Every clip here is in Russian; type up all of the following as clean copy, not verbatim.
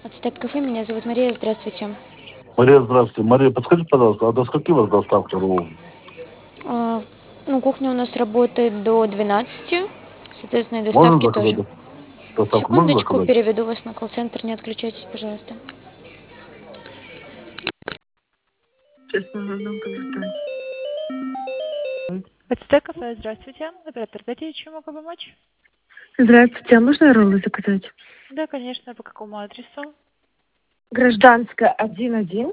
Ацтек кафе, меня зовут Мария, здравствуйте. Мария, здравствуйте. Мария, подскажите, пожалуйста, а до скольки у вас доставка роллов? А, Ну, кухня у нас работает до 12, соответственно, и Можно доставки заказать тоже. доставку? Можно Секундочку, заказать? переведу вас на колл-центр, не отключайтесь, пожалуйста. Сейчас нужно подождать. Ацтек кафе, здравствуйте. Оператор, дайте, чем могу помочь? Здравствуйте, а можно роллы заказать? Да, конечно, по какому адресу? Гражданская 1-1.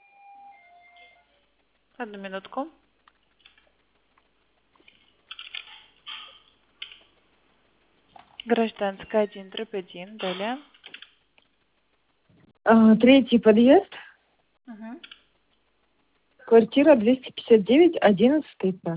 Одну минутку. Гражданская 1/1, далее. Третий подъезд, Угу. квартира 259, 11 этаж.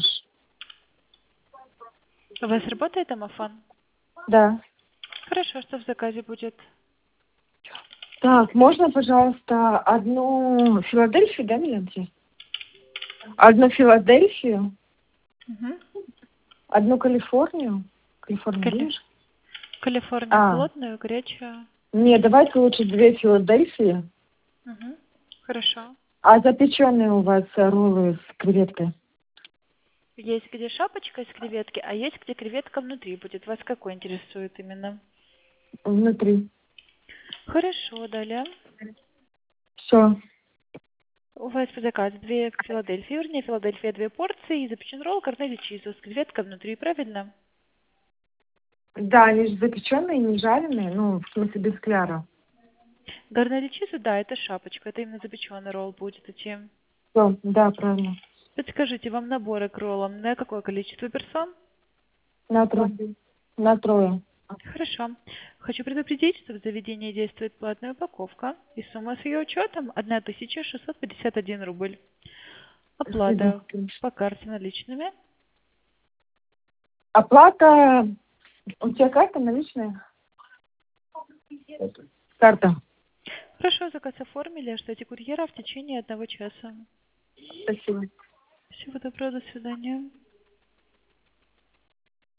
У вас работает домофон? Да. Хорошо, что в заказе будет? Так, можно, пожалуйста, одну Филадельфию, да, Миланте? Одну Филадельфию, Угу. одну Калифорнию. Калифорния будешь? Калифорнию холодную, горячую. Не, давайте лучше 2 Филадельфии. Угу. Хорошо. А запеченные у вас роллы с креветкой? Есть где шапочка из креветки, а есть где креветка внутри будет. Вас какой интересует именно? Внутри. Хорошо, далее. Все. У вас по заказу 2 Филадельфии, вернее, Филадельфия 2 порции и запечен ролл корнели чизу с креветкой внутри, правильно? Да, они же запеченные, не жареные, ну, в смысле без кляра. Гарнели чизу, да, это шапочка, это именно запеченный ролл будет идти. Все, да, правильно. Подскажите, вам наборы к роллам на какое количество персон? На трое. На трое. Хорошо. Хочу предупредить, что в заведении действует платная упаковка, и сумма с ее учетом 1651 рубль. Оплата по карте наличными. Оплата. У тебя карта наличная? Карта. Хорошо, заказ оформили, ждите курьера в течение 1 часа. Спасибо. Всего доброго, до свидания.